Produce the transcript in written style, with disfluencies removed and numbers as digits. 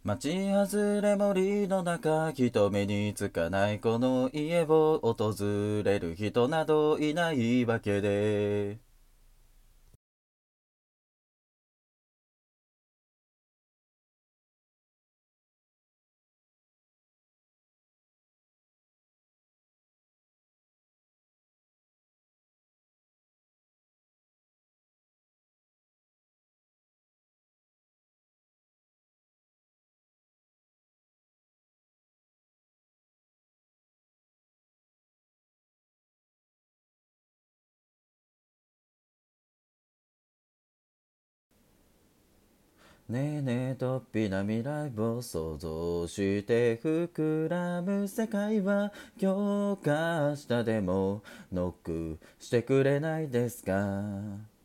町外れ森の中、人目につかないこの家を訪れる人などいないわけで。ねえねえとっぴな未来を想像して膨らむ世界は今日か明日でもノックしてくれないですか。